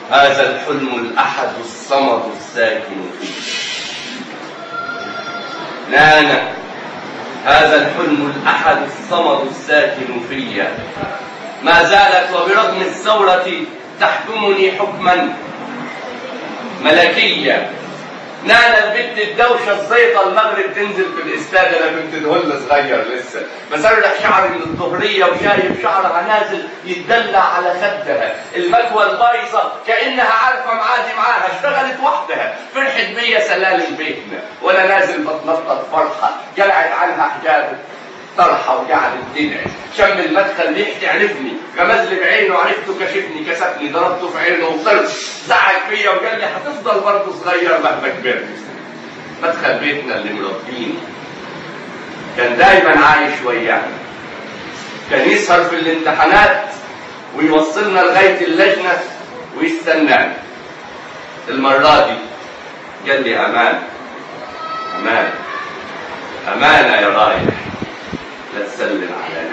هذا الحلم الأحد الصمد الساكن فيه. نانا هذا الحلم الأحد الصمد الساكن في، ما زالت وبرغم الثورة تحكمني حكما ملكيا. نانا البنت الدوشة الزيطة المغرب تنزل في الاستاد، انا كنت دهل صغير لسه بسرح شعري من الظهرية وشايف شعرها نازل يتدلع على خدها، المكوى البايظة كأنها عارفة معادي معاها، اشتغلت وحدها، فرحت بيا سلالم بيتنا وانا نازل بتنطط فرحة، قلعت عنها حجاب طرحة وقعدت تدعي، شم المدخل ريحتي عرفني، غمز لي بعينه عرفته كشفني كسفني، ضربته في عينه وطرت، زعق فيا وقال لي هتفضل برضه صغير مهما كبرت. مدخل بيتنا اللي مربيني كان دايما عايش ويانا، كان يسهر في الامتحانات ويوصلنا لغاية اللجنة ويستنانا. المرة دي قال لي أمان أمان أمانة يا رايح، لا تسلم على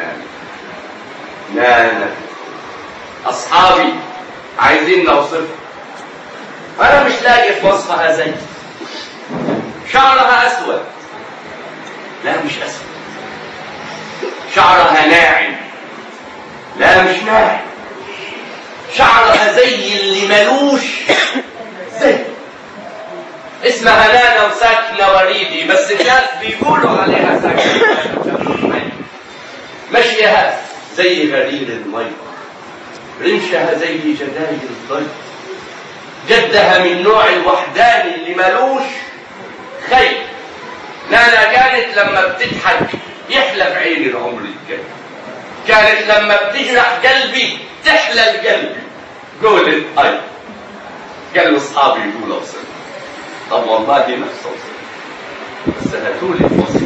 نانا. أصحابي عايزين نوصفها، أنا مش لاقي في وصفها زي شعرها أسود، لا مش أسود، شعرها ناعم، لا مش ناعم، شعرها زي اللي ملوش زي. اسمها نانا وساكنة وريدي، بس الناس بيقولوا عليها ساكنة. مشيها زي غرير المي، رمشها زي جدايل الضي، جدها من نوع الوحداني اللي ملوش خير. نانا كانت لما بتضحك يحلى في عيني العمر الجاي، كانت لما بتجرح قلبي تحلى القلب. قولت اي قال له اصحابي يقولوا اوصل، طب والله نفس اوصل، بس هاتولي